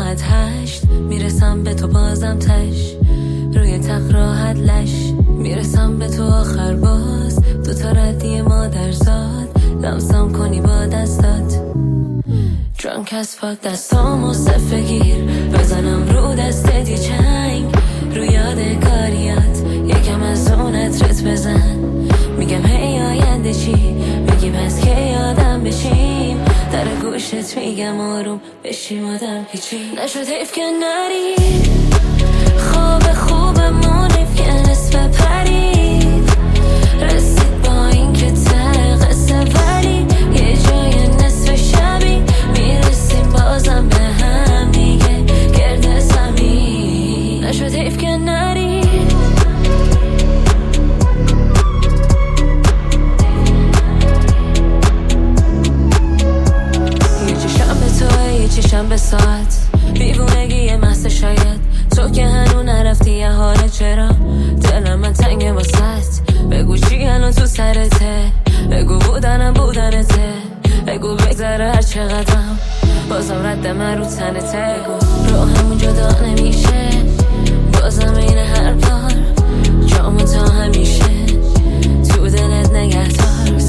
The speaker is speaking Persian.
ساعت 8 میرسم به تو بازم تش، روی تخت راحت لش میرسم به تو آخر باز، دوتا ردی مادرزاد لمسم کنی با دستات. Drunk as fuck دستامو صفه گیر بزنم رو دستت یه چنگ، رو یاد کاریات یکم از اون عطرت بزن. میگم هی آینده چی میگی پس که یادم بشیم، در گوشت میگم آروم بشیم آدم پیچی. نشد حیف که نری خوبمون حیف که نصف پرید، رسید با این که ته قصه ولی یه جای نصف شبی میرسیم بازم به هم دیگه گرد زمین. نشد حیف که نری چشم به ساعت بیوونگی محض شاید تو که هنو نرفتی یه حاله، چرا دلم من تنگه واسط. بگو چی الان تو سرته، بگو بودنته، بگو بگذره هر چقدرم بازم رد من رو تنته. بگو روحمون جدا نمیشه بازم این هر بار، جامو تا همیشه تو دلت نگهدار.